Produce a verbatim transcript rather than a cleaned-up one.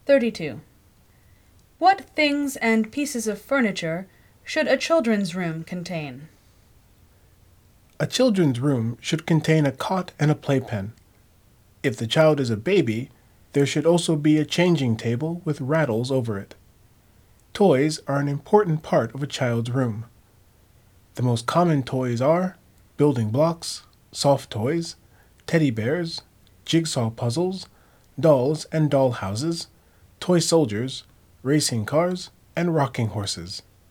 thirty-two. What things and pieces of furniture should a children's room contain? A children's room should contain a cot and a playpen. If the child is a baby, there should also be a changing table with rattles over it. Toys are an important part of a child's room. The most common toys are building blocks, soft toys, teddy bears, jigsaw puzzles, dolls and doll houses, toy soldiers, racing cars, and rocking horses.